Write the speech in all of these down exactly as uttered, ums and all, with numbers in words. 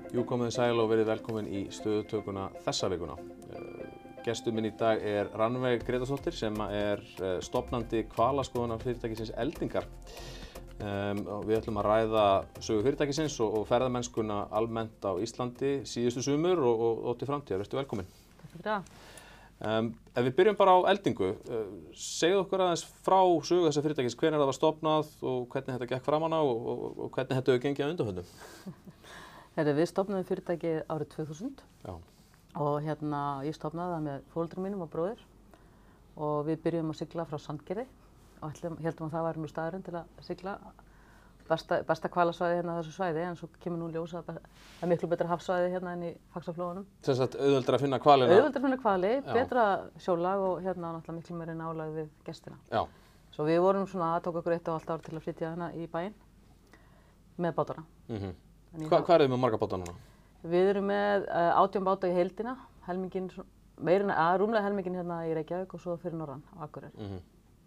Jú, komið sæl og verið velkomin í stöðutökuna þessa vikuna. Gestur minn í dag er Rannveig Grétarsdóttir sem er stofnandi hvalaskoðunarfyrirtækisins Eldingar. Um, við ætlum að ræða sögu fyrirtækisins og, og ferðamennskuna almennt á Íslandi síðustu sumur og, og, og til framtíðar. Vertu velkomin. Takk fyrir það. Um, ef við byrjum bara á Eldingu, uh, segðu okkur aðeins frá sögu þessa fyrirtækis, hvenær það var stofnað og hvernig þetta gekk framan á og, og, og hvernig þetta hefur gengið að undanförnum. Þegar við stofnaðum fyrirtækið árið tvö þúsund. Já. Og hérna ég stofnaði það með foreldrum mínum og bróðir og við byrjum að sigla frá Sandgerði og heldum, heldum að það var nú staðurinn til að sigla besta, besta hvalasvæði hérna á þessu svæði, en svo kemur nú ljós að það er miklu betra hafsvæði hérna enn í Faxaflóanum. Sem sagt auðveldara að finna hvalina? Auðveldara að finna hvali, betra sjólag og hérna náttúrulega miklu meiri nálægð við gestina. Já. Svo við vorum svona að tók okkur eitt og halvt ár til að flytja hérna í bæinn með bátana. Mm-hmm. Hva, hvað er þið með marga báta núna? Við erum með uh, átján báta í heildina, helmingin, meirinn, að rúmlega helmingin hérna í Reykjavík og svo fyrir norðan á Akureyri. Mm-hmm.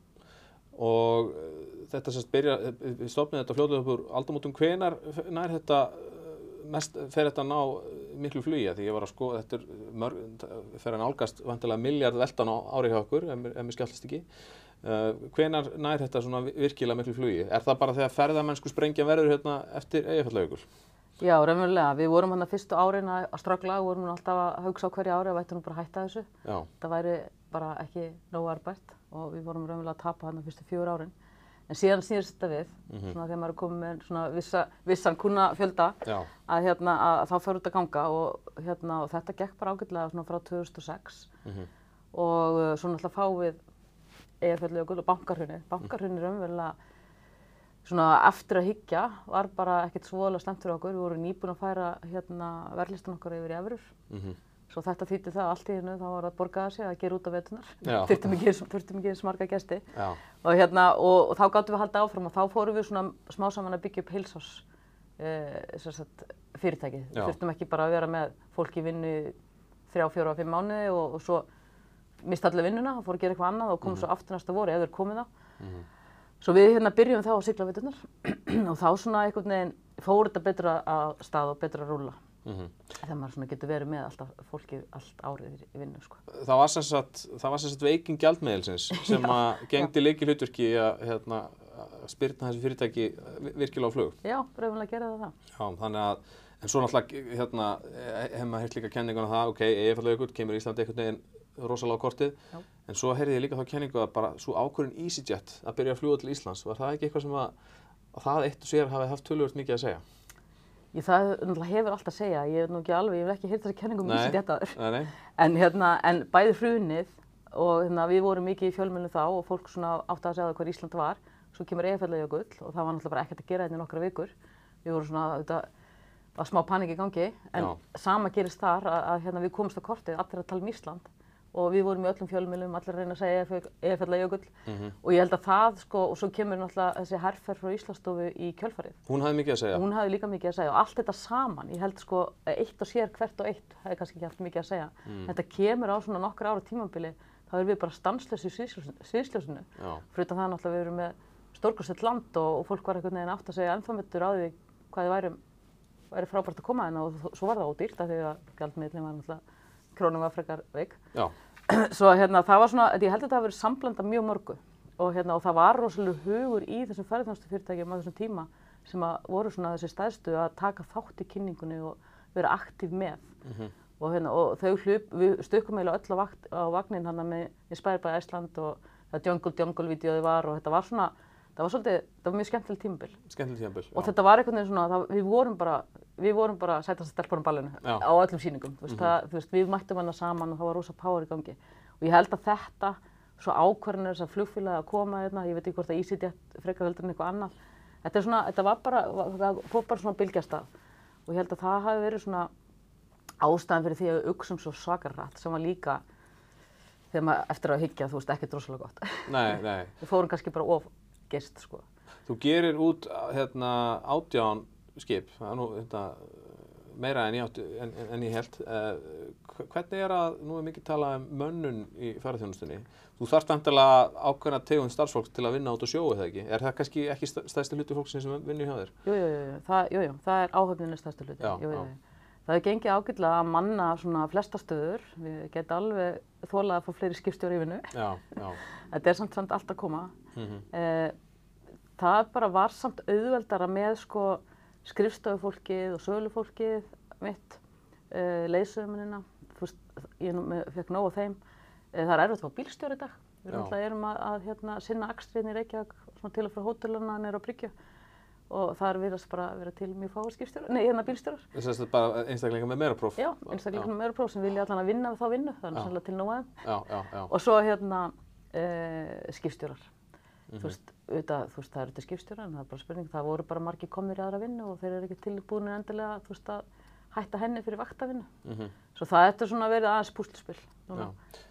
Og uh, þetta sérst byrja, við stofnum þetta fljótlega upp úr aldamótum, hvenær nær þetta mest, fer þetta að ná miklu flugi? Því ég var að skoða, þetta er mörg, fer að nálgast vantilega miljard veltan á ári hjá okkur, ef mér skjálfast ekki. Uh, hvenær nær þetta svona virkilega miklu flugi? Er það bara þegar ferðamennsku sprengjan verður hérna eftir Eyjafjallajökul? Já, raunverulega. Við vorum hann að fyrstu árin að ströggla, við vorum alltaf að hugsa á hverju ári að við ættum nú bara að hætta þessu. Já. Það væri bara ekki nógu arbært og við vorum raunverulega að tapa hann að fyrstu fjögur árin. En síðan snýrist þetta við, mm-hmm. svona þegar maður er komið með svona vissa, vissan kunnafjölda, að, hérna, að þá fer út að ganga og, hérna, og þetta gekk bara ágætlega svona frá tvö þúsund og sex mm-hmm. og uh, svo náttúrulega fá við Eyjafjallajökul og bankahrunið. Bankahrunið raunverulega svona eftir að hyggja var bara ekkert svoðalega slæmt fyrir okkur. Við vorum nýbúin að færa hérna verðlistan okkar yfir í evrur. Mm-hmm. Svo þetta þýddi það allt í einu, þá var það borgaði sig að gera út af veturnar. Þurftum ekki, þurftum ekki eins marga gesti. Og, hérna, og, og þá gátum við halda áfram og þá fórum við svona smá saman að byggja upp heilsás eh, fyrirtæki. Við þurftum ekki bara að vera með fólk í vinnu þrjá, fjóra, fimm mánuði og, og svo mista allir vinnuna, þá fór að gera eitthvað annað og kom mm-hmm. svo aftur næsta voru ef þeir komið þá. Mm-hmm. Svo við hérna byrjum þá að sigla veturnar og þá svona einhvern veginn fór þetta betra að stað og betra að rúlla. Mm-hmm. Þegar maður svona getur verið með alltaf fólkið allt árið í vinnu, sko. Það var sem sagt, það var sem sagt veiking gjaldmiðilsins sem að gegndi lykilhlutverki að hérna, spyrna þessu fyrirtæki virkilega á flug. Já, raunverulega gera það það. Já, þannig að, en svo náttúrulega hérna, hef maður heyrt líka kenninguna það, ok, Eyjafjallajökull kemur Íslandi einhvern veginn rosalega á kortið, Já. En svo heyrði ég líka þá kenningu að bara svo ákvörðun EasyJet að byrja að fljúga til Íslands, var það ekki eitthvað sem að, að það eitt og sér hafi haft töluvert mikið að segja? Ég, það hefur allt að segja, ég er nú ekki alveg, ég vil ekki heyrt þessi kenningu um EasyJet aður. Nei, nei. En, hérna, en bæði hrunið og hérna, við vorum mikið í fjölmiðlum þá og fólk svona átti að segja hvað Ísland var, svo kemur Eyjafjallajökull og það var náttúrulega bara ekkert að gera þetta í nokkra vikur. Við vorum svona, þetta var smá panik í gangi, en Já. Sama gerist þar að, að hérna, við komumst á kortið, allir að tala um Ísland. Og við vorum í öllum fjölmiðlum, allir að reyna að segja Eyjafjallajökull mm-hmm. og ég held að það, sko, og svo kemur náttúrulega þessi herferð frá Íslandsstofu í kjölfarið. Hún hafði mikið að segja? Hún hafði líka mikið að segja og allt þetta saman, ég held sko, eitt og sér hvert og eitt hefði kannski ekki haft mikið að segja. Mm. Þetta kemur á svona nokkur ára tímabili, þá erum við bara stanslaus í sviðsljósinu. Fyrir utan það náttúrulega við erum með stórkostlegt land og, og fólk var einhvern veginn átt að segja ennþá á því hvað þið væri, væri frábært að koma hérna og svo var það ódýrt af því að gjaldmiðillinn var náttúrulega krónum var frekar veik. Já. Svo hérna það var svona, ég held að þetta hafi verið samblanda mjög mörgu og hérna og það var rosalega hugur í þessum ferðaþjónustufyrirtækjum á þessum tíma sem að voru svona þessi stærstu að taka þátt í kynningunni og vera aktív með. Mm-hmm. Og hérna og þau hlup, við stukkum eiginlega öll á, vakt, á vagnin hérna með Inspired by Iceland og það Jungle Jungle vídeóði var og þetta var svona, það var svolítið, það var mjög skemmtilegt tímabil. Skemmtilegt tímabil, já. Og þetta var einhvern veginn svona, það, við vorum bara, við vorum bara sætast stelpunum ballinu já. Á öllum sýningum. Þú veist, mm-hmm. það, þú veist, við mættum hana saman og það var rosa power í gangi. Og ég held að þetta, svo ákvarðanir þess að flugfélagi að koma hérna, ég veit ekki hvort að EasyJet frekar heldur en eitthvað annað. Þetta er svona, þetta var bara, það fór bara svona bylgjastað. Og ég held að það hafi verið svona ástæðan fyrir því að við uxum svo svakar hratt sem var líka, þegar maður eftir að hyggja, þú veist, ekkert rosalega gott. Nei, nei. Við fórum kannski bara of gest, sko. Þú gerir út hérna átján skip, það er nú þetta, meira en ég, átti, en, en ég held. Uh, hvernig er að, nú er mikið talað um mönnun í ferðaþjónustunni. Þú þarft endilega ákveðna tegund starfsfólks til að vinna út á sjó, eða ekki? Er það kannski ekki stærsti hluti fólksins sem vinnur hjá þér? Jú, jú, jú, það, jú, jú, það er áhöfnin stærsti hluti. Já, jú, jú, já. jú. Það hefur gengið ágætlega að manna svona flesta stöður. Við getum alveg þolað að fá fleiri skipstjóra í vinnu. Já, já. Þetta er samt samt allt að koma. Mm-hmm. eh, það bara var samt auðveldara með sko skrifstofufólkið og sölufólkið mitt, eh, leiðsögumunina. Þú veist, ég nú, fekk nóg af þeim. Eh, það er erfitt að fá bílstjóra í dag. Við erum alltaf erum að, að hérna, sinna akstriðin í Reykjavík, svona til og frá hótelana niður á Bryggju. Og það er virðast bara að vera til mjög fáir skipstjórar, nei, hérna bílstjórar. Þess að bara einstaklingar með meira próf? Já, einstaklingar með meira próf sem vilja allan að vinna þá vinnu, það er sannlega til nóg aðeim. Já, já, já. Og svo hérna e, skipstjórar. Mm-hmm. Þú veist, auðvitað, þú veist, það eru þetta skipstjórar, en það er bara spurning, það voru bara margir komnir í aðra vinnu og þeir eru ekki tilbúinir endilega, þú veist, að hætta henni fyrir vaktavinnu. Mm-hmm. Svo það eftir svona verið aðeins púsluspil. Já.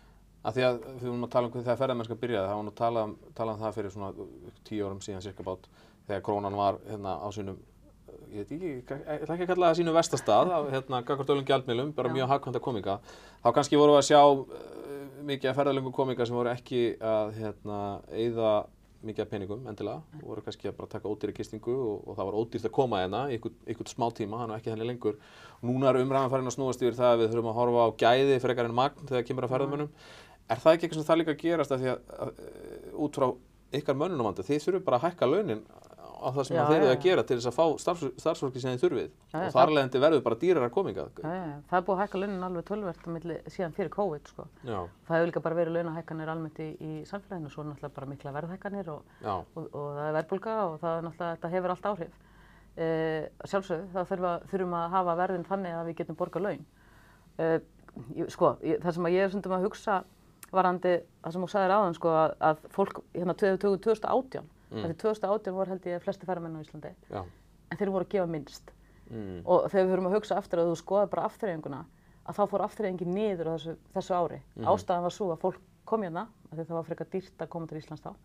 Að því að við vorum að tala um þegar ferðamennska byrjaði, það var nú talað um, talað um það fyrir svona tíu árum síðan cirka bát, þegar krónan var hérna á sínum, ég veit ekki, ég ætla ekki að kalla það sínu verstastað, hérna gagnvart öllum gjaldmiðlum, bara mjög hagkvæmda komika. Þá kannski vorum við að sjá uh, mikið af ferðalöngum komika sem voru ekki að hérna eyða mikið af peningum endilega, mm. voru kannski að bara taka ódýra gistingu og, og það var ódýrt að koma hérna í einhvern smá tíma, hann var ekki þannig lengur. Núna er umræðan farin að snúast yfir það að við þurfum að horfa á gæði frekar en magn þegar kemur að ferðamönnum. Er það ekki eitthvað sem það líka að gerast af því að, að, að út frá ykkar mönnunarvanda, þið þurfum bara að hækka launin á það sem þeir eru að gera til þess að fá starfs, starfsfólki sem þið þurfið já, og þar leðandi verður bara dýrara komingað. Já, já, það er búið að hækka launin alveg töluvert á milli síðan fyrir COVID sko. Já. Það hefur líka bara verið launahækkanir almennt í, í samfélaginu, svo náttúrulega bara mikla verðhækkanir og, og, og það er verðbólga og það er náttúrulega, þetta hefur allt áhrif. E, sjálfsögðu, þá þurfum, þurfum að hafa verðin þannig að við getum borgað laun. E, sko, ég, það sem að ég er stundum að hugsa varandi það sem þú sagðir áðan sko að, að fólk hérna tvö þúsund og átján, mm. tvö þúsund og átján voru held ég flesti ferðamenn á Íslandi, já. En þeir voru að gefa minnst mm. og þegar við höfum að hugsa aftur að þú skoðar bara afþreyinguna að þá fór afþreyingin niður á þessu, þessu ári. Mm. Ástæðan var svo að fólk kom hérna, af því það var frekar dýrt að koma til Íslands þá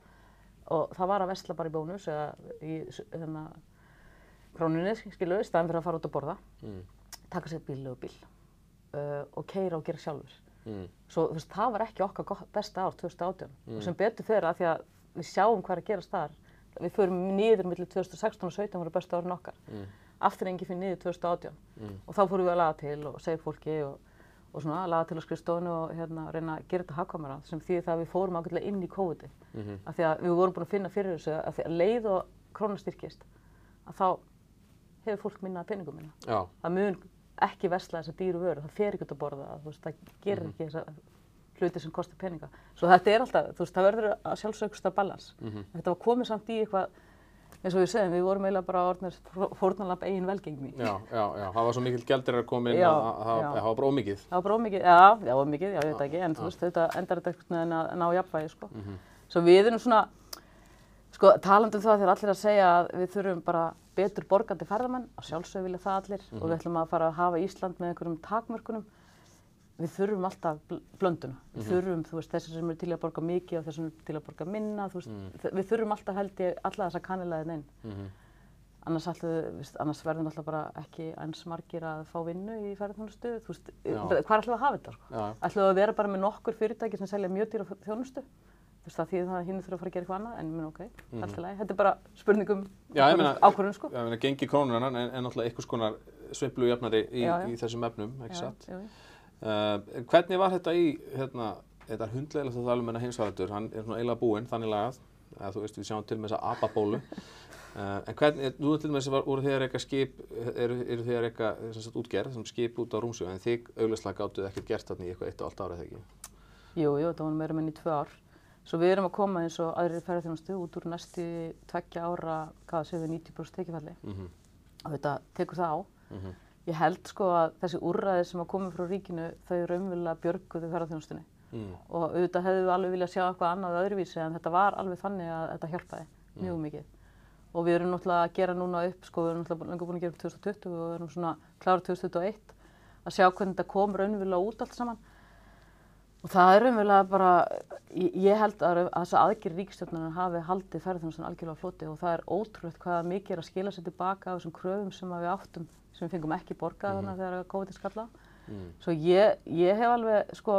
og það var að versla bara í Bónus eða í hérna Krónunni, skilu, í staðinn fyrir að fara út að borða, mm. taka sér bíl og bíl uh, og keyra og gera sjálfur. Mm. Svo þú veist, það var ekki okkar gott, besta ár tvö þúsund og átján mm. og sem betur fyrir að því að við sjáum hvað er að gerast þar. Við förum niður milli tvö þúsund og sextán og sautján voru bestu árin okkar. Mm. Afþreyingin fyrir niður tvö þúsund og átján mm. og þá fórum við að laga til og segja fólki og, og svona laga til á skrifstofunni og hérna reyna að gera þetta hagkvæmara sem þýðir það að við fórum ágætlega inn í COVID mm-hmm. af því að við vorum búin að finna fyrir þessu að því að leið og krónan styrkist að þá hefur fólk minna peningum minna. Já. Það mun ekki versla þessa dýru vöru, það fer ekki út að borða, þú veist, það gerir ekki þessa hluti sem kostar peninga. Svo þetta er alltaf, þú veist, það verður að sjálfsögsta balans. Mm-hmm. Þetta var komið samt í eitthvað, eins og við segjum, við vorum eiginlega bara orðnir fórnarlamb eigin velgengni. Já, já, já, það var svo mikill gjaldeyrir að koma inn já, að það var bara ómikið. Það var bara ómikið, já, já, ómikið, já, ég veit ekki, en já. Þú veist, þetta endar þetta eitthvað en að ná jafnvægi, sko. Mm-hmm. Svo við erum svona, sko, talandi um það þegar allir að segja að við þurfum bara betur borgandi ferðamenn, að sjálfsögðu vilja það allir mm-hmm. og við ætlum að fara að hafa Ísland með einhverjum takmörkunum. Við þurfum alltaf blönduna. Við mm-hmm. þurfum, þú veist, þessar sem eru til að borga mikið og þessar sem eru til að borga minna, þú veist, mm. við þurfum alltaf held ég alla þessa kannilega inn. Mm-hmm. Annars, alltaf, annars verður alltaf bara ekki eins margir að fá vinnu í ferðarþjónustu, þú veist, hvað ætlum við að hafa þetta, sko? Ætlum við að vera bara með nokkur fyrirtæki sem selja mjög dýra þjónustu? Þú veist, það þýðir það að hinn þurfa að fara að gera eitthvað annað, en ég meina, ok, mm-hmm. allt í lagi. Þetta er bara spurningum ákvörðun, sko. Já, ég meina, gengi krónunnar en, en náttúrulega einhvers konar sveiflujafnari í, já, já. í þessum efnum, ekki satt? Já, já. Uh, hvernig var þetta í, hérna, þetta er hundlegilegt að tala um hennar heimsfaraldur, hann er svona eiginlega búinn, þannig lagað, að þú veist, við sjáum til með þessa apabólu. Uh, en hvernig, þú til með þess að voru þið að reka skip, eru, eru þið að reka sagt, útgerð, sem skip út á Rúmsjó, en þið augljóslega gátuð ekkert gert þarna í eitthvað eitt og allt árið, ekki? Jú, jú, það var meira minn í tvö ár. Svo við erum að koma eins og aðrir ferðarþjónustu út úr næstu tveggja ára, hvað séu við níutíu prósent tekjufalli. Mm-hmm. Og þetta tekur það á. Mm-hmm. Ég held sko að þessi úrræði sem að koma frá ríkinu, þau raunverulega björguðu ferðarþjónustunni. Mm. Og auðvitað hefðu við alveg viljað sjá eitthvað annað öðruvísi, en þetta var alveg þannig að þetta hjálpaði mjög mm. mikið. Og við erum náttúrulega að gera núna upp, sko, við erum náttúrulega lengur búin að gera upp tvö þúsund og tuttugu og við erum svona klára tvö þúsund tuttugu og eitt að sjá hvernig þetta kom raunverulega út allt saman. Og það er raunverulega bara, ég, ég held að þessa aðgerð ríkisstjórnarinnar hafi haldið ferðarþjónustunni algjörlega á floti og það er ótrúlegt hvað mikið er að skila sér tilbaka af þessum kröfum sem við áttum, sem við fengum ekki borgað þarna mm. þegar COVID skall á. Mm. Svo ég, ég hef alveg, sko,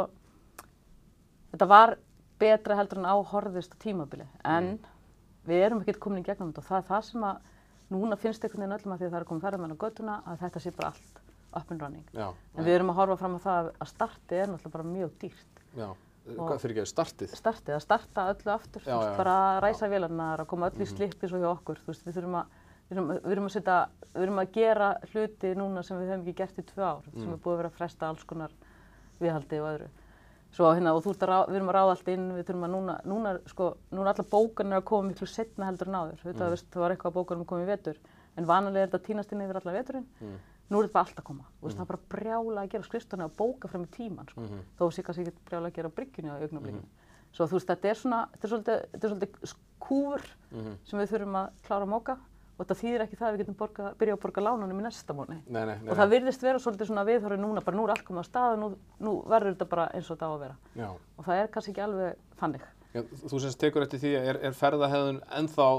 þetta var betra heldur en á horfðist á tímabili, en mm. við erum ekkert komin í gegnum þetta og það er það sem að núna finnst einhvern veginn öllum að því að það er komið ferðamenn á götuna að þetta sé bara allt up and running. Já, en við erum að horfa fram á það að startið er náttúrulega bara mjög dýrt. Já, hvað fyrir ekki startið? Startið, að starta öllu aftur, já, já, bara að ræsa vélarnar, að koma öll í slippi svo hjá okkur. Þú veist, við þurfum að, við erum, við erum að setja, við erum að gera hluti núna sem við höfum ekki gert í tvö ár, mm. sem er búið að vera að fresta alls konar viðhaldi og öðru. Svo hérna, og þú ert að ráða, við erum að ráða allt inn, við þurfum að núna, núna, sko, núna allar bókanir að koma miklu seinna heldur en áður. Þetta, mm. veist, það var eitthvað að bókanum komið í vetur, en vanalega er þetta að tínast inn yfir allar veturinn. Mm. Nú er þetta bara allt að koma. Mm. Veist, það er bara brjála að gera skrifstofuna og bóka fram í tíman, sko. Mm. Þó sé kannski ekki brjála að gera á bryggjunni á augnablikinu. Mm. Svo þú veist, þetta er svona, þetta er svolítið, þetta er svolítið kúfur mm. sem við þurfum að klára að móka. Og þetta þýðir ekki það að við getum borga, byrja að borga lánunum í næsta mánuði. Nei, nei, nei. Og það virðist vera svolítið svona viðhorfið núna, bara nú er allt komið á stað og nú, nú verður þetta bara eins og þetta á að vera. Já. Og það er kannski ekki alveg þannig. Já, þú semst tekur eftir því að er, er ferðahegðun ennþá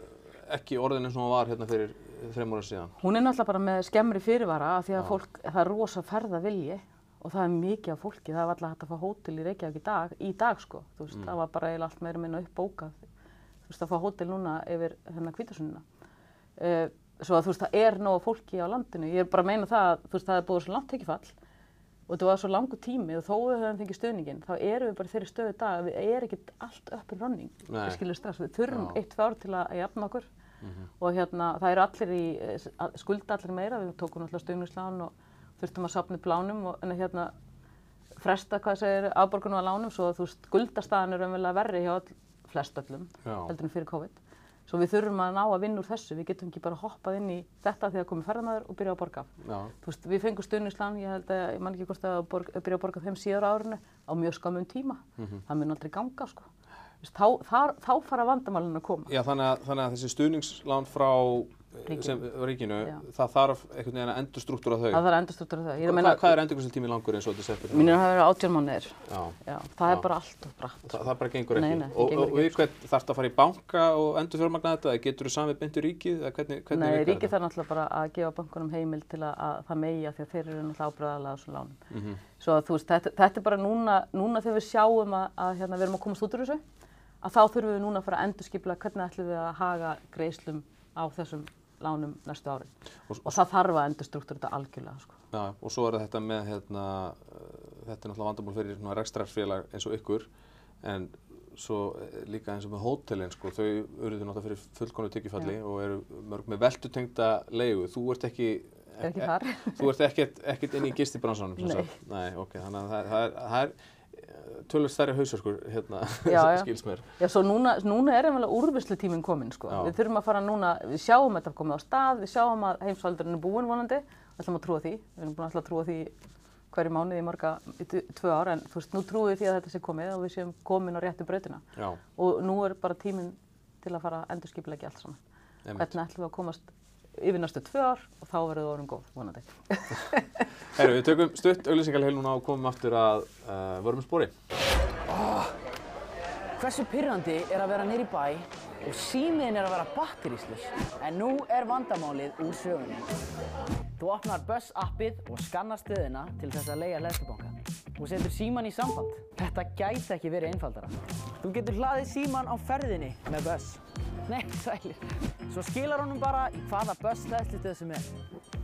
ekki orðin eins og hún var hérna fyrir þrem ára síðan? Hún er náttúrulega bara með skemmri fyrirvara af því að fólk, það er rosa ferðavilji og það er mikið af fólki. Það var alltaf hægt að fá hótel í Reykjavík í dag, í dag sko. Þú veist, mm. það var bara eiginlega allt meira minna uppbókað. Þú veist, að fá hótel núna yfir hérna Hvítasunna. Uh, Svo að þú veist, það er nóg fólki á landinu. Ég er bara að meina það að þú veist, það er búið svo langt tekjufall og þetta var svo langur tími og þó við höfum fengið stuðninginn, þá erum við bara í þeirri stöðu í dag að við erum ekkert allt up and running. Við skiljum strax, við þurfum eitt, tvö ár til að jafna okkur mm-hmm. og hérna, það eru allir í, skulda allir meira, við tókum náttúrulega stuðningslán og þurftum að safna upp lánum og en hérna fresta, hvað segir, afborgunum af lánum svo að þú veist, skuldastaðan er raunverulega verri hjá all, flest öllum, heldur en fyrir COVID. Svo við þurfum að ná að vinna úr þessu, við getum ekki bara hoppað inn í þetta þegar komið ferðamaður og byrja að borga af. Já. Þú veist, við fengum stuðningslán, ég held að, ég man ekki hvort að borg, byrja að borga þeim síðar á árinu á mjög skömmum tíma. Mm-hmm. Það mun aldrei ganga, sko. Þú veist, þá, þar, þá fara vandamálin að koma. Já, þannig að, þannig að þessi stuðningslán frá sem, ríkinu, já. Það þarf einhvern veginn að endurstrúktúra þau. Það þarf að endurstrúktúra þau. Hva, meina, hvað er endurgreiðslutími langur eins og þetta settur? Mínir hafa verið átján mánuðir. Já. Já, það já. Er bara allt og bratt. Þa, það bara gengur ekki. Nei, nei, og, gengur og við hvern þarftu að fara í banka og endurfjármagna þetta eða getur þú samið beint í ríkið eða hvernig, hvernig Nei, ríkið þarf náttúrulega bara að gefa bankunum heimild til að, að það megi af því að þeir eru náttúrulega ábyrgðarlega á þessum lánum. Mm-hmm. Svo að þú veist, þetta, þetta er bara núna, núna þegar við sjáum að, að hérna, við erum að komast út úr þessu, að þá þurfum við núna að fara að endurskipulagja hvernig ætlum við að haga greiðslum á þessum lánum næstu árin. Og, og það þarf að endurstruktúra þetta algjörlega, sko. Já, og svo er þetta með, hérna, þetta er náttúrulega vandamál fyrir svona rekstrarfélag eins og ykkur, en svo líka eins og með hótelin, sko, þau urðu náttúrulega fyrir fullkomnu tekjufalli og eru mörg með veltutengda leigu. Þú ert ekki, er ekki þar. Þú ert ekkert, ekkert inn í gistibransanum, sem sagt. Nei, ok, þannig að það, það er, það er tölvöld stærri hausverkur, hérna, skils mér. Já, svo núna, núna er einhverja úrvinnslutíminn kominn, sko. Já. Við þurfum að fara núna, við sjáum þetta komið á stað, við sjáum að heimsfaraldurinn er búinn vonandi, við ætlum að trúa því, við erum búin að trúa því hverju mánuði í marga, í tvö ár, en þú veist, nú trúum við því að þetta sé komið og við séum komin á réttu brautina. Já. Og nú er bara tíminn til að fara að endurskipuleggja allt saman. Hvernig ætlum við að komast yfir næstu tvö ár og þá verður það orðin góð, vonandi. Herru, við tökum stutt auglýsingaheil núna og komum aftur að uh, vörum spori. Oh, hversu pirrandi er að vera niður í bæ og símiðin er að vera batteríslaus. En nú er vandamálið úr sögunni. Þú opnar Buzz appið og skannar stöðina til þess að leigja hleðslubanka. Þú setur síman í samband. Þetta gæti ekki verið einfaldara. Þú getur hlaðið síman á ferðinni með Buzz. Nei, sælir. Svo skilar honum bara í hvaða Buzz hleðslustöð sem er.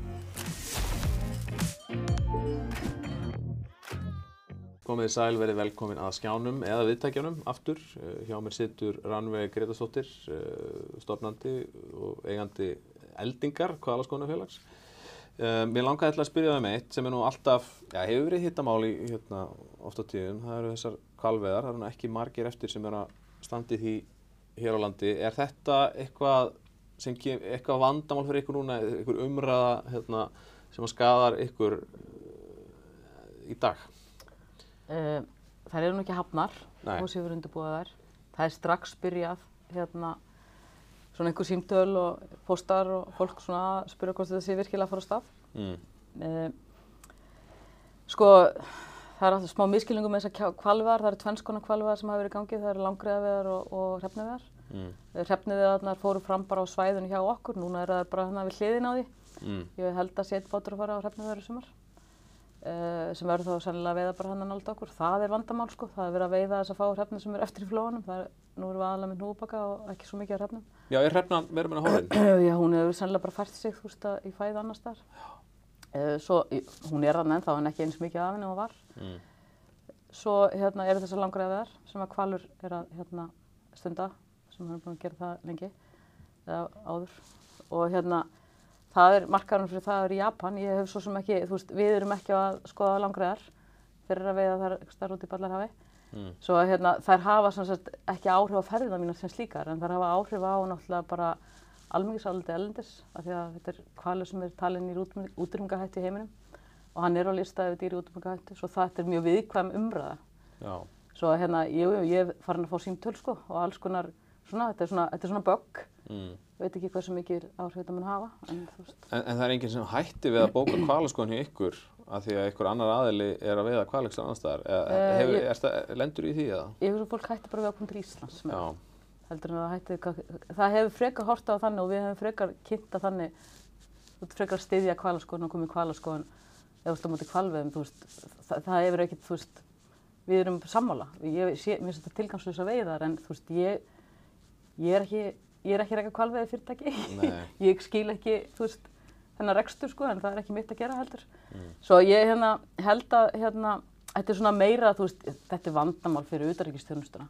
Komið sæl, verið velkomin að skjánum eða viðtækjanum aftur. Hjá mér situr Rannveig Grétarsdóttir, stofnandi og eigandi Eldingar, hvalaskoðunarfélags. Mér langaði að spyrja um eitt sem er nú alltaf, já, hefur verið hittamál í hérna oft á tíðum. Það eru þessar hvalveiðar, það eru nú ekki margir eftir sem er að standa í því hér á landi. Er þetta eitthvað sem eitthvað vandamál fyrir ykkur núna, ykkur umræða hérna, sem að skaðar ykkur í dag? Uh, það eru nú ekki hafnar, og sem við undirbúið þær. Það er strax byrjað hérna svona einhver símtöl og póstar og fólk svona að spyrja hvort þetta sé virkilega að fara á stað. Mm. Uh, sko, það er alltaf smá misskilningur með þessar hvalveiðar. Það eru tvenns konar hvalveiðar sem hafa verið í gangi. Það eru langreyðaveiðar og, og hrefnuveiðar. Mm. Hrefnuveiðarnar fóru fram bara á svæðinu hjá okkur. Núna er það bara hérna við hliðina á því. Mm. Ég held að sé einn bátur að fara á hrefnuveiðar í sumar. Uh, sem verður þá sennilega að veiða bara hann að nálda okkur. Það er vandamál, sko. Það er verið að veiða þess að fá hrefnur sem eru eftir í flóanum. Það er, nú erum við aðalega með hnúfubaka og ekki svo mikið af hrefnum. Já, er hrefnan meira meina horfin? Já, hún hefur sennilega bara fært sig, þú veist, í fæði annars þar. Uh, svo, hún er þarna ennþá en ekki eins mikið af henni og var. Mm. Svo hérna eru þessar langreyðar sem að hvalur er að hérna stunda, sem hann er búin að gera það lengi, eða áður. Og hérna, það er markaðurinn fyrir það er í Japan. Ég hef svo sem ekki, þú veist, við erum ekki að skoða langreyðar fyrir að veiða þar starf út í Ballarhafi. Mm. Svo hérna, þær hafa sem sagt ekki áhrif á ferðina mínar sem slíkar, en þær hafa áhrif á náttúrulega bara almenningsáliti erlendis, af því að þetta er hvalur sem er talinn í útrýmingahættu í heiminum og hann er á lista yfir dýr í útrýmingahættu, svo þetta er mjög viðkvæm umræða. Já. Svo hérna, jú, jú, ég er farin að fá símtöl sko og alls konar svona, þetta er svona, þetta er svona bögg. Mm. Ég veit ekki hversu mikið áhrif þetta mun hafa, en þú veist. En, en það er enginn sem hætti við að bóka hvalaskoðun hjá ykkur af því að ykkur annar aðili er að veiða hval einhvers annars staðar, eða uh, hefur, er það, lendur í því eða? Ég hef svo fólk hætti bara við að koma til Íslands með. Já. Heldur en að hætti, það hefur frekar horft á þannig og við hefum frekar kynnt að þannig, þú veist, frekar styðja hvalaskoðun og komið hvalaskoðun eða þú veist á móti hvalveiðum, þú veist, það, það hefur ekkert, þú veist, við erum sammála. Ég sé, mér finnst þetta tilgangslausar veiðar en þú veist, ég, ég er ekki, ég er ekki að reka hvalveiði fyrirtæki. Ég skil ekki, þú veist, þennan rekstur sko, en það er ekki mitt að gera heldur. Mm. Svo ég hérna held að hérna, þetta er svona meira, þú veist, þetta er vandamál fyrir utanríkisþjónustuna.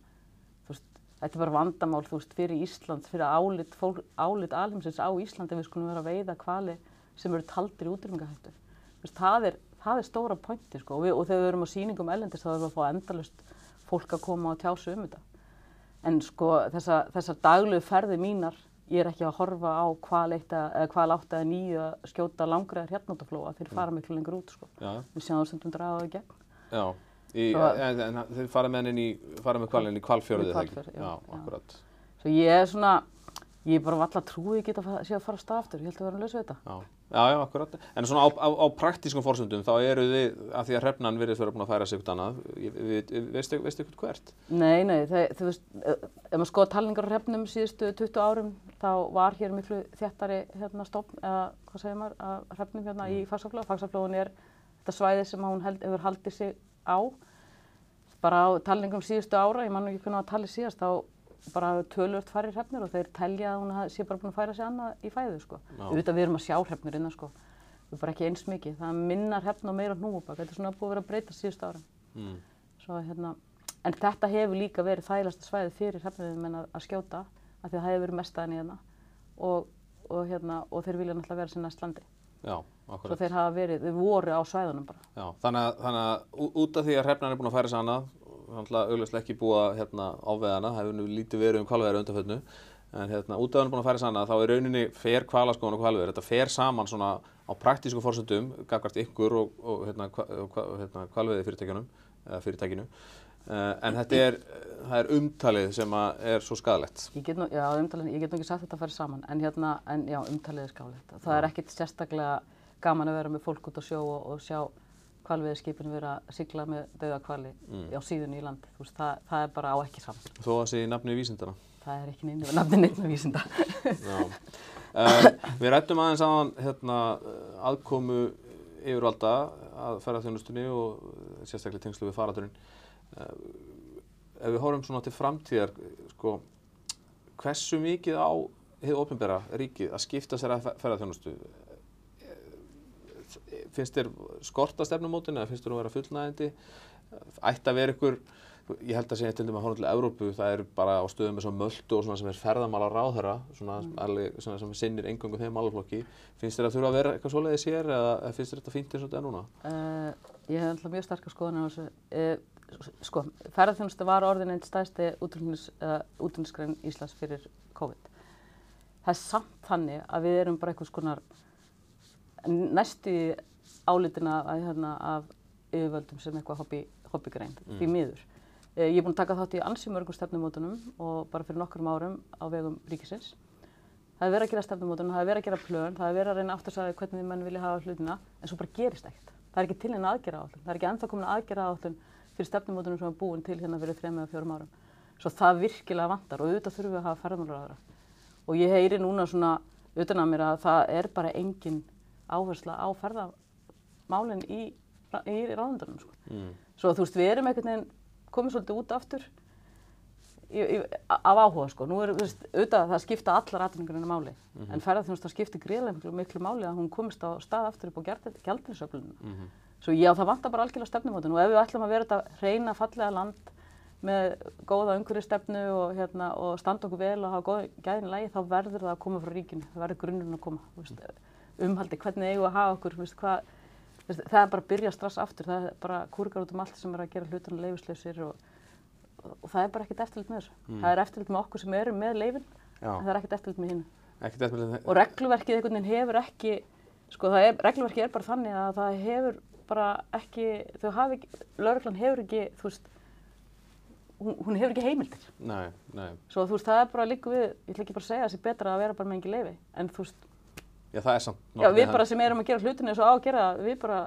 Þetta er bara vandamál, þú veist, fyrir Ísland, fyrir álit, fólk, álit alheimsins á Íslandi ef við skulum vera að veiða hvali sem eru taldir í útrýmingahættu. Það er, það er stóra pointi, sko, og, við, og þegar við erum á sýningum erlendis þá erum við að fá endalaust fólk að koma og tjá sig um þetta. En sko, þessa, þessar daglegu ferðir mínar, ég er ekki að horfa á hval eitt eða hval átta eða níu að skjóta langreiðar hérna-út-á-flóa, þeir fara miklu lengur út, sko. Já. Við sjáum það stundum draga í gegn. Já. Í, en, en þeir fara með henni í, fara með hvalinn í Hvalfjörði þegar ekki? Já, já, akkurat. Svo ég er svona, ég er bara valla trúið ég geta að sé að fara af stað aftur, ég held að vera að lausa þetta. Já, já, já, akkurat. En svona á, á, á praktískum forsendum þá eru þið, af því að hrefnan virðist vera búin að færa sig eitthvað annað, veistu eitthvað hvert? Nei, nei, það, þú veist, ef maður skoða talningar á hrefnum síðustu tuttugu árum, þá var hér miklu þéttari hérna stofn, eða hvað segir maður, að hrefnum hérna mm. í Faxaflóa. Faxaflóin er þetta svæði sem hún held, hefur haldið sig á. Bara á talningum síðustu ára, ég man ekki hvernig að tali síðast, þá bara töluvert færri hrefnur og þeir telja að hún sé bara búin að færa sig annað í fæðu, sko. Auðvitað við erum að sjá hrefnur innan, sko. Við erum bara ekki eins mikið. Það minnar hrefn og meira hnúfubak. Þetta er svona búið að vera að breyta síðustu ára. Mm. Svo, hérna, en þetta hefur líka verið þægilegasta svæðið fyrir hrefnuveiðimenn að, að skjóta, af því að það hefur verið mestaðan í hérna og, og, hérna, og þeir vilja náttúrulega vera sem næst landi. Já, akkurat. Svo þeir hafa verið, þeir voru á svæðunum bara. Já, þannig að, þannig að út af því að hrefnan er búin að færa sig annað, náttúrulega augljóslega ekki búið að hérna, áveiða hana, það hefur nú lítið verið um hvalveiðar að undanförnu, en hérna, út af því að hann er búin að færa sig annað, þá er rauninni fer hvalaskoðun og hvalveiðar, þetta fer saman svona á praktísku forsendum, gagnvart ykkur og, og hérna, hérna, hvalveiðifyrirtækjunum, eða fyrirtækinu. Uh, en þetta er, það er umtalið sem er svo skaðlegt. Ég get nú, já, umtalið, ég get nú ekki sagt þetta að fara saman, en hérna, en já, umtalið er skaðlegt. Það er ekkert sérstaklega gaman að vera með fólk út á sjó og, og sjá hvalveiðiskipin vera að sigla með dauða hvali mm. á síðunni í land. Þú veist, það, það er bara á ekki saman. Þó að sé nafni vísindana? Það er ekki neina nafni neitt með vísinda. Já. Uh, við ræddum aðeins aðan hérna, aðkomu yfirvalda að ferðaþjónustunni og sérstaklega tengslu við faraldurinn. Uh, ef við horfum svona til framtíðar, sko, hversu mikið á hið opinbera ríkið að skipta sér að ferðaþjónustu? Finnst þér skorta stefnumótin eða finnst þér að vera fullnægjandi? Ætti að vera ykkur, ég held að segja til dæmis að horfa til Evrópu, það er bara á stöðum eins og Möltu og svona sem er ferðamálaráðherra, svona, mm. alveg, svona sem sinnir eingöngu þeim málaflokki. Finnst þér að þurfa að vera eitthvað svoleiðis hér eða finnst þér þetta fínt eins og þetta er núna? Uh, ég hef alltaf mjög sterkar skoðanir á þessu. Uh, sko, ferðaþjónusta var orðin einn stærsti útflutningsgrein uh, Íslands fyrir COVID. Það er samt þannig að við erum bara einhvers konar næstu álitina að, hérna, af yfirvöldum sem eitthvað hobby, hobbygrein, mm. því miður. Eh, ég er búin að taka þátt í ansi mörgum stefnumótunum og bara fyrir nokkrum árum á vegum ríkisins. Það er verið að gera stefnumótunum, það er verið að gera plön, það er verið að reyna aftur að segja hvernig menn vilja hafa hlutina, en svo bara gerist ekkert. Það er ekki til einu aðgerðaáætlun, það er ekki ennþá komin aðgerðaáætlun fyrir stefnumótunum sem var búin til hérna fyrir þremur eða fjórum árum. Svo það virkilega vantar og auðvitað þurfum við að hafa ferðamálaráðherra. Og ég heyri núna svona utan að mér að það er bara engin áhersla á ferðamálin í, í ráðuneytunum, sko. Mm. Svo þú veist, við erum einhvern veginn komið svolítið út aftur. í, í, af áhuga sko. Nú er, þú veist, auðvitað það skipta allar atvinnugreinar máli, mm -hmm. en ferðaþjónusta skiptir gríðarlega miklu, miklu máli að hún komist á stað aftur upp á gjaldeyrisöflunina. Mm -hmm. Svo já, það vantar bara algjörlega stefnumótun og ef við ætlum að vera þetta hreina, fallega land með góða umhverfisstefnu og, hérna, og standa okkur vel og hafa góða gæðin í lagi, þá verður það að koma frá ríkinu, það verður grunnurinn að koma. Veist, umhaldi, hvernig eigum við að hafa okkur, veist, hvað, veist, það er bara að byrja strax aftur, það er bara kúrgar út um allt sem er að gera hlutina leyfislausir og, og, og það er bara ekkert eftirlit með þessu. Mm. Það er eftirlit með okkur sem erum með leyfin, Já. en það er ekkert eftirlit með hinn. Ekkert eftirlit með... Og regluverkið einhvern veginn hefur ekki, sko það er, regluverkið er bara þannig að það hefur bara ekki, þau hafi ekki, lögreglan hefur ekki, þú veist, hún, hún hefur ekki heimildir. Nei, nei. Svo þú veist, það er bara líka við, ég ætla ekki bara að segja að það sé betra að vera bara með engi leyfi, en þú veist, Já, það er samt. Já, við bara sem erum að gera hlutinu eins og á að gera, við bara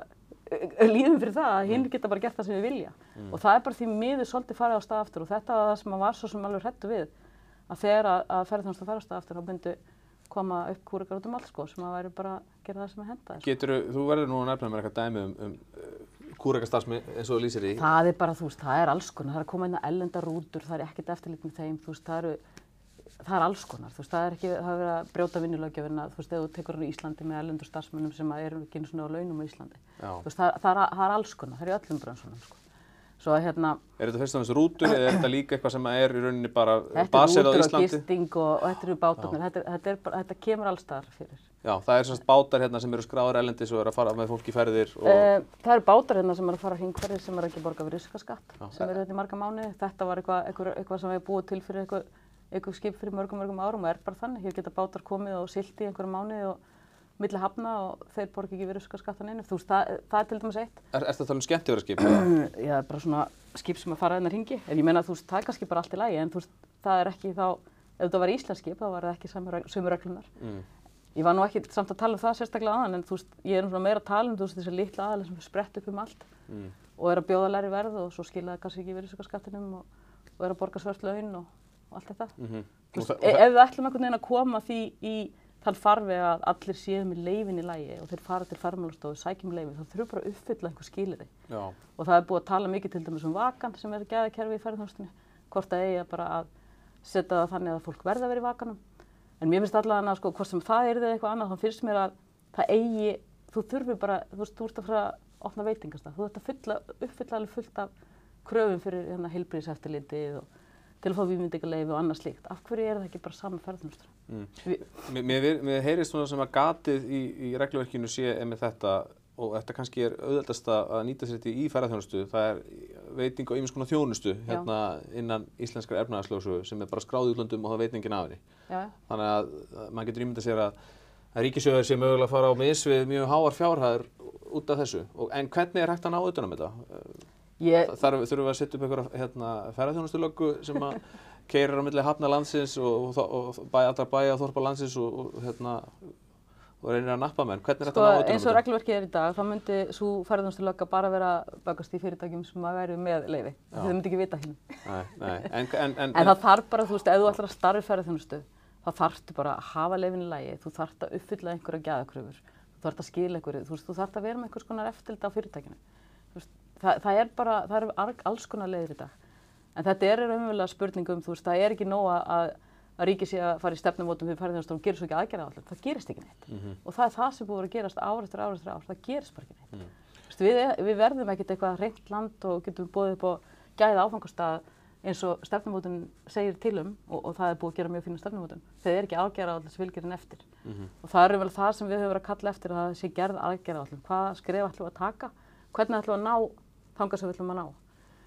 líðum fyrir það að hinn mm. geta bara gert það sem við vilja. Mm. Og það er bara því miður svolítið farið á stað aftur og þetta var það sem var svo sem alveg hrættu við, að þegar að, að ferðarþjónusta fara á stað aftur þá myndi koma upp kúrikar út um allt sko, sem að væri bara að gera það sem að henda. Geturðu, þú verður nú að nefna mér eitthvað dæmi um, um kúrikarstarfsemi eins og þú lýsir í? Það er bara, þú veist, það er alls konar, það er að koma inn að ellenda rútur, það er ekkert eftirlit með þeim, þú veist, það eru Það er alls konar, þú veist, það er ekki, það er verið að brjóta vinnulöggjöfina, þú veist, ef þú tekur hann í Íslandi með erlendur starfsmönnum sem eru ekki einu svona á launum á Íslandi. Já. Þú veist, það, það, er, það er alls konar, það er í öllum brönsunum, sko. Svo hérna... Er þetta fyrst og fremst rútur eða er þetta líka eitthvað sem er í rauninni bara baserað á Íslandi? Þetta er rútur og gisting og, og þetta eru bátarnir, þetta, þetta, er bara, þetta kemur alls staðar fyrir. Já, það er svona bátar hérna sem eru skráðir erlendis og eru að fara með fólk í ferðir og... E, það eru bátar hérna sem eru að fara hringferðir sem eru ekki að borga virðisaukaskatt, sem eru hérna í marga mánuði. Þetta var eitthvað, eitthvað, eitthvað sem við búið til fyrir eitthvað eitthvað skip fyrir mörgum, mörgum árum og er bara þannig. Hér geta bátar komið og siglt í einhverja mánuði og milli hafna og þeir borga ekki virðisaukaskatt neinu. Þú veist, það, það er til dæmis eitt. Er, er þetta að tala um skemmtiferðaskip? Já, bara svona skip sem að fara þarna hringi. En ég meina, þú veist, það er kannski bara allt í lagi, en þú veist, það er ekki þá, ef þetta var íslensk skip, þá var það ekki sömu reglunar. Mm. Ég var nú ekki samt að tala um það sérstaklega aðan, en þú veist, ég er nú svona meira að tala um þú veist, þessi litla aðalega sem sprett upp um allt mm. og er að bjóða lægri verð og svo skila það kannski ekki virðisaukaskattinum og, og er að borga svört laun og, og allt þetta. Mm -hmm. Þú veist, e ef við ætlum einhvern veginn að koma því í þann farveg að allir séu með leyfin í lagi og þeir fara til Ferðamálastofu, sækja um leyfi, þá þurfum bara að uppfylla einhver skilyrði. Já. Og það er búið að tala mikið til dæmis um Vakan sem er gæðakerfi í ferðaþjónustunni, hvort það eigi bara að setja það þannig að fólk verði að vera í Vakanum. En mér finnst allavega að sko, hvort sem það er eða eitthvað annað, þá finnst mér að það eigi, þú þurfir bara, þú veist, þú ert að fara að opna veitingastað, þú ert að fylla, uppfylla alveg fullt af kröfum fyrir hérna heilbrigðiseftirlitið og til að fá vímyndingarleyfi og annað slíkt. Af hverju er það ekki bara sama ferðaþjónusta? Mm. Mér, mér heyrist svona sem að gatið í, í regluverkinu sé með þetta og þetta kannski er auðveldast að nýta sér þetta í ferðaþjónustu, það er veiting og ýmiss konar þjónustu hérna innan íslenskrar efnahagslögsögu sem er bara skráð í útlöndum og það veit enginn af henni. Já. Þannig að maður getur ímyndað sér að, að ríkissjóður sé mögulega að fara á mis við mjög háar fjárhæðir út af þessu. Og, en hvernig er hægt að ná utan um þetta? Ég... Þar þurfum við að setja upp einhverja hérna, ferðaþjónustulöggu sem að keyrir á milli hafna landsins og, og, og bæ, allra bæja og þorpa landsins og, og, hérna, og reynir að nappa menn. Hvernig er þetta sko, að ná utan um þetta? Eins og regluverkið er í dag, þá myndi svo ferðaþjónustulögga bara vera böggast í fyrirtækjum sem að væri með leyfi. Þau myndi ekki vita hérna. Nei, nei. En, en, en, en það þarf bara, þú veist, ef þú ætlar að starfa í ferðaþjónustu, þá þarftu bara að hafa leyfin í lagi, þú þarft að uppfylla einhverja gæðakröfur, þú þarft að skila einhverju, þú veist, þú þarft að vera með einhvers konar eftirlit á fyrirtækinu. Veist, það, það er bara, það eru alls konar leiðir í dag. En þetta er raunverulega spurning um, þú veist, það er ekki nóg að, að ríkið sé að fara í stefnumótum fyrir ferðaþjónustu og gerir svo ekki aðgerðaáætlun, það gerist ekki neitt. Mm -hmm. Og það er það sem búið að gerast ár eftir ár eftir ár, það gerist bara ekki neitt. Mm. Veist, við, við verðum ekkert eitthvað hreint land og getum boðið upp á gæða áfangastað eins og stefnumótun segir til um og, og það er búið að gera mjög fína stefnumótun. Þeir eru ekki aðgerðaáætlun sem fylgir henni eftir. Mm -hmm. Og það er vel það sem við höfum verið að kalla eftir að það sé gerð aðgerðaáætlun. Hvaða skref ætlum við að taka? Hvernig ætlum við að ná þangað sem við ætlum að ná?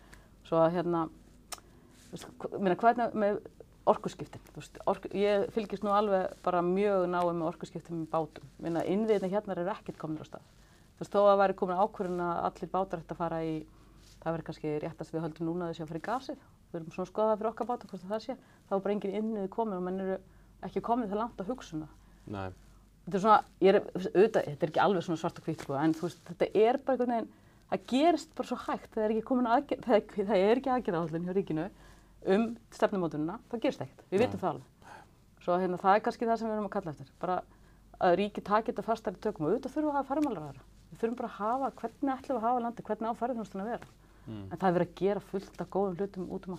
Svo að hérna, veist, minna, hvernig með orkuskiptin? Þú veist, orku, ég fylgist nú alveg bara mjög náið með orkuskiptin með bátum. Minna, innviðirnir hérna eru ekkert komnir á stað. Þú veist, þó að væri komin ákvörðun að allir bátar ætti að fara í, það verður kannski réttast við höldum núna að þau séu að fara í gasið. Við erum svona að skoða það fyrir okkar báta hvort það sé. Þá er bara engin innviði komin og menn eru ekki komin það langt að hugsa um það. Nei. Þetta er svona, ég er, auðvitað, þetta er ekki alveg svona svart og hvítt sko, en þú veist, þetta er bara einhvern veginn, það gerist bara svo hægt, það er ekki komin aðgerð, það, það er ekki aðgerðaáætlun hjá ríkinu um stefnumótunina, það gerist ekkert, við vitum það alveg. Svo hérna, það er kannski það sem við erum að kalla eftir, bara að ríki taki þetta fastari tökum og auðvitað þurfum við að hafa ferðamálaráðherra. Við þurfum bara að hafa, hvernig ætlum við að hafa landi, hvernig á ferðaþjónustan að vera. Mm. En það er verið að gera fullt af góðum hlutum út um allt.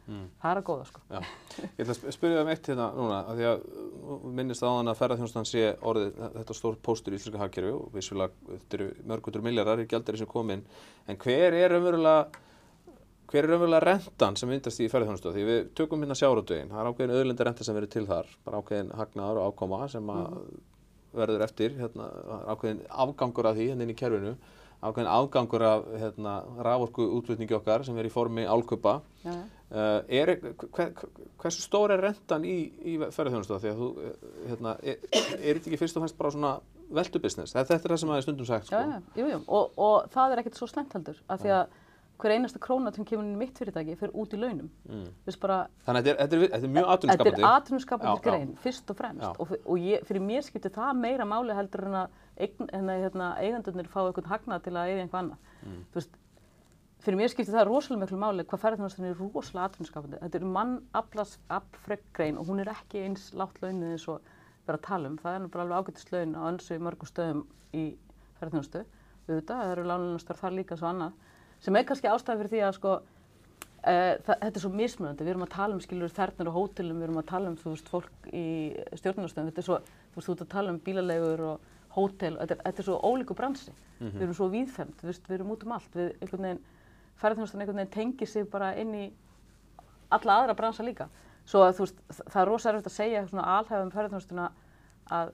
Mm. Það er að góða, sko. Já. Ég ætla að spyrja það um eitt hérna núna, af því að minnist áðan að ferðaþjónustan sé orðið þetta stór póstur í íslenska hagkerfi og vissulega þetta eru mörg hundruð milljarðar í gjaldeyri sem kom inn. En hver er raunverulega, hver er raunverulega rentan sem myndast í ferðaþjónustu? Því við tökum hérna sjávarútveginn, það er ákveðin auðlindarenta sem verður til þar, bara ákveðin hagnaður og afkoma sem að mm. verður eftir, hérna, ákveðin afgangur af því hérna inn í kerfinu. Ákveðin afgangur af hérna, raforku útflutningi okkar sem er í formi álkaupa. Ja. Uh, er, hver, hversu stór er rentan í, í ferðaþjónustu? Því að þú, hérna, er, er þetta ekki fyrst og fremst bara svona veltubusiness? Þetta er það sem það er stundum sagt. Sko. Já, já, jú, jú. Og, og það er ekkert svo slæmt heldur, af því að hver einasta króna sem kemur inn í mitt fyrirtæki fer út í launum. Mm. Bara, Þannig að þetta er, þetta er mjög atvinnuskapandi. Þetta er atvinnuskapandi grein, fyrst og fremst. Og, og ég, fyrir mér skiptir það meira máli heldur en að eign, hérna, eigendurnir fá eitthvað hagnað til að eiga einhvað annað. Mm. Þú veist, fyrir mér skiptir það rosalega miklu máli hvað ferðaþjónustan er rosalega atvinnuskapandi. Þetta er mannaflafrek grein og hún er ekki eins lágt launuð eins og vera að tala um. Það er nú bara alveg ágætis laun á önsu í mörgum stöðum í ferðaþjónustu. Auðvitað, það eru láglaunastörf þar líka svo annað. Sem er kannski ástæða fyrir því að sko, e, það, þetta er svo mismunandi. Við erum að tala um skilur þernur og hótelum, við erum að tala um þú veist, fólk í stjórnunarstöðum. Þetta er svo, þú veist, þú ert að tala um bílaleigur og hótel, þetta er, þetta er svo ólíku bransi. Mm-hmm. Við erum svo víðfemt, við, við erum út um allt. Við einhvern veginn, ferðaþjónustan einhvern veginn tengir sig bara inn í alla aðra bransa líka. Svo að þú veist, það er rosa erfitt að segja svona alhæfa um ferðaþjónustuna að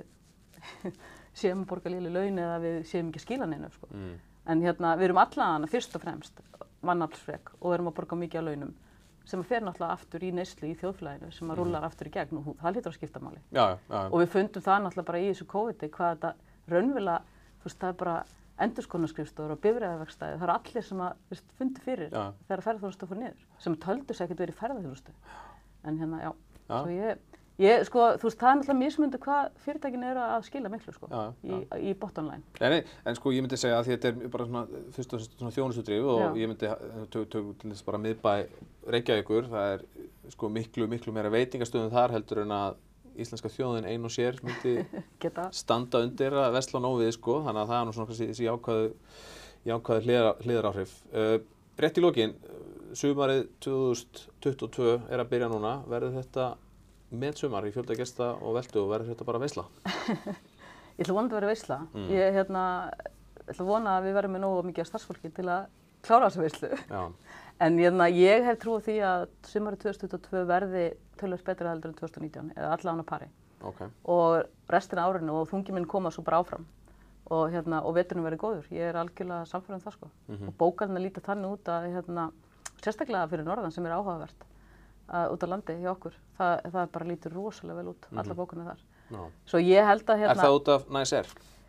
við séum að borga léleg laun eða við séum ekki að skila neinu, sko. Mm. En hérna, við erum allavega fyrst og fremst mannaflsfrek og erum að borga mikið á launum sem að fer náttúrulega aftur í neyslu í þjóðfélaginu sem að rúlar aftur í gegn og það hlýtur að skipta máli. Já, já, já. Og við fundum það náttúrulega bara í þessu kóvidi hvað þetta raunverulega, þú veist, það er bara endurskoðunarskrifstofur og bifreiðaverkstæði, það eru allir sem að, þú veist, fundu fyrir já. Þegar ferðaþjónusta fór niður, sem töldu sig ekkert verið ferðaþjónustu. En hérna, já, já. Svo ég, ég, sko, þú veist, það er náttúrulega mismunandi hvað fyrirtækin eru að skila miklu, sko, já, í, í bottom line. Nei, nei, en sko, ég myndi segja að þetta er bara svona, fyrst og svona þjónustudrif og já. Ég myndi, tökum tök, til þess bara miðbæ Reykjavíkur, það er, sko, miklu, miklu meira veitingastöðum þar heldur en að íslenska þjóðin ein og sér myndi standa undir að versla nóg við, sko, þannig að það er nú svona kannski þessi jákvæðu, jákvæðu hliðar, hliðaráhrif. Uh, rétt í lokin, sumarið tvö þúsund tuttugu og tvö er að byrja núna, verður þetta með sumar í fjölda gesta og veltu og verður þetta bara veisla? Ég ætla að vona að vera veisla. Mm. Ég hérna, ætla að vona að við verðum með nógu mikið starfsfólki til að klára þessu veislu. Já. En hérna, ég hef trú á því að sumarið tvö þúsund tuttugu og tvö verði töluvert betra heldur en tvö þúsund og nítján, eða allavega á pari. Okay. Og restina af árinu og þungi minn koma svo bara áfram. Og, hérna, og veturinn verði góður. Ég er algjörlega sannfærður um það, sko. Mm-hmm. Og bókarnir líta þannig út að, hérna, sérstaklega fyrir norðan sem er áhugavert. Uh, út á landi hjá okkur, það, það bara lítur rosalega vel út, mm-hmm. Alla bókunni þar. No. Svo ég held að hérna... Er það út af Næser?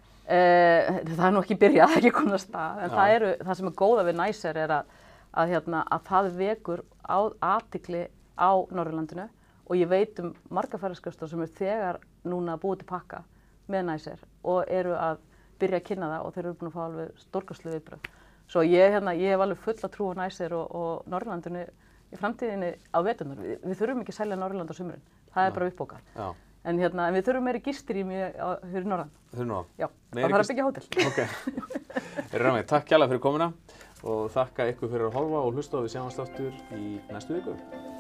Uh, það er nú ekki byrjað, það er ekki komið að stað, en það, eru, það sem er góða við Næser er að, að, hérna, að það vekur á athygli á Norðurlandinu og ég veit um marga ferðaskrifstofur sem er þegar núna búið til pakka með Næser og eru að byrja að kynna það og þeir eru búin að fá alveg stórkostleg viðbrögð. Svo ég, hérna, ég hef alveg fulla trú á Næser og, og Norðurlandinu í framtíðinni á veturnar. Við, við þurfum ekki að selja Norðurland á sumrin. Það er bara uppbókað. Já. En, hérna, en við þurfum meiri gistirými fyrir norðan. Fyrir norðan? Já, það þarf að byggja hótel. Ok. Rami, takk kærlega fyrir komuna og þakka ykkur fyrir að horfa og hlusta og við sjáumst aftur í næstu viku.